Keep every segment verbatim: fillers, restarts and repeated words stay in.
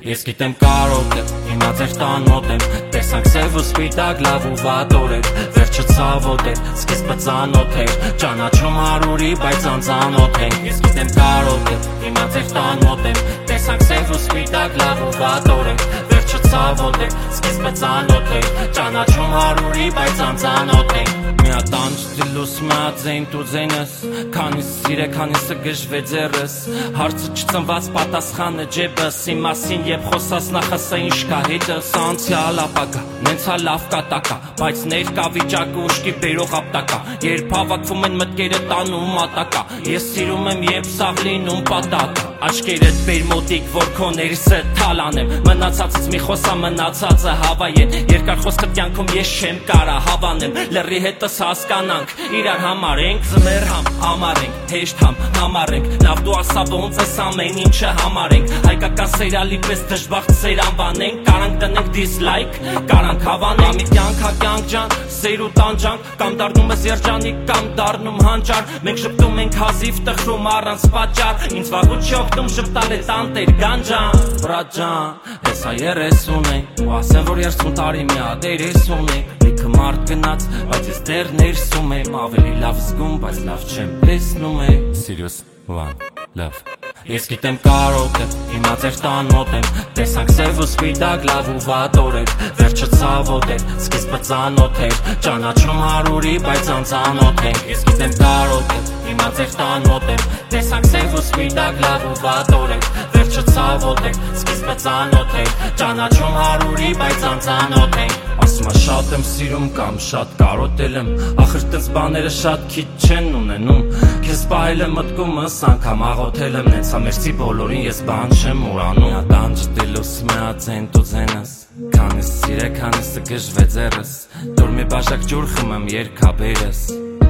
Ես գիտեմ կարոտ է, հիմա ձեր տան մոտ եմ Տեսանք սև ու սպիտակ, լավ ու վատ օրեր Վերջը ցավոտ էր, սկիզբը ծանոթ էր Ճանաչում հարուրի, բայց անծանոթ ենք Ես գիտեմ կարոտ է, հիմա ձեր տան մոտ եմ Տեսանք սև ու սպիտակ, լավ ու վատ օրեր Վերջը ցավոտ էր, սկիզբը ծանոթ էր Ճանաչում հարուրի, բայց անծանոթ ենք Մի հատ անջդիլուս, մի հատ ձեն տու ձենս Քանիս սիրե, քանիսը գժվե ձերս Հարցը չծնված պատասխանը ջեբս Իմ մասին եբ խոսաս նախասա ինչ կա հետս Անցյալ ապագա, նենցա լավ կատակա Բայց ներկա վիճակը ուշքի բերող ապտակա Երբ հավաքվում են մտքերը տանում մատակա Ես սիրում եմ երբ սաղ լինում պատակա Աչքերդ բեր մոտիկ, որ քո ներսը թալանեմ Մնացածից մի խոսա մնացածը հավայեն Երկար խոսքը կյանքում ես չեմ կարա հավանեմ Լռի հետս հասկանանք, իրար համար ենք Ձմեր համ, համար ենք, հեշտ համ, համար ենք Լավ դու ասա ոնց ես ամեն ինչը համար ենք Հայկական սերիալի պես դժբախտ սեր անվանենք Կարանք տնենք դիսլայք, կարանք հավանենք Ամի կյանք հա կյանք ջան, սեր ու տանջանք Կամ դառնում ես երջանիկ, կամ դառնում հանճար Մենք շպտում ենք հազիվ տխրում առանց պատճառ Ինձ վաղուց չի օգնում շպտալ է տանտեր գանջան Բրատ ջան, հեսա երես ունենք Ու ասեն որ երեսուն տարի մի հատ երես ունենք Լիքը մարդ գնաց, բայց ես դեռ ներսում եմ Ավելի լավ զգում, բայց լավ չեմ տեսնում եմ Serious one, love Ես գիտեմ կարոտ է, հիմա ձեր տան մոտ եմ Տեսանք սև ու սպիտակ, լավ ու վատ օրեր Վերջը ցավոտ էր, սկիզբը ծանոթ էր Ճանաչում հարուրի, բայց անծանոթ ենք Ես գիտեմ կարոտ է, հիմա ձեր տան մոտ եմ Տեսանք սև ու սպիտակ, լավ ու վատ օրեր Վերջը ցավոտ էր, սկիզբը ծանոթ էր Ճանաչում հարուրի, բայց անծանոթ ենք Ասում ես շատ եմ սիրում կամ շատ կարոտել եմ Ախր տենց բաները շատ քիչ չեն ունենում Քեզ պահել եմ մտքումս անգամ աղոթել եմ Նենց ամերցի բոլորին ես բան չեմ ուրանում Մի հատ անջդիլուս, մի հատ ձեն տու ձենս Քանիս սիրե, քանիսը գժվե ձերս Դուր մի բաժակ ջուր խմեմ երկաբերս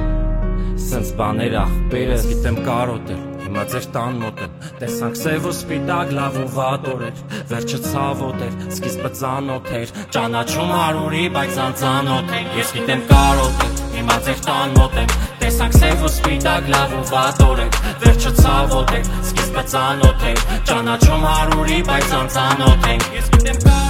Սենց բաներ աղբերս Գիտեմ կարոտել, հիմա ձեր տան մոտ եմ Տեսանք սև ու սպիտակ, լավ ու վատ օրեր Վերջը ցավոտ էր, սկիզբը ծանոթ էր Ճանաչում հարուրի, բայց անծանոթ էր Ես գիտեմ կարոտել, հիմա ձեր տան մոտ եմ Տեսանք սև ու սպիտակ, լավ ու վատ օրեր Վերջը ցավոտ էր, սկիզբը ծանոթ էր Ճանաչում հարուրի, բայց անծանոթ ենք Ես գիտեմ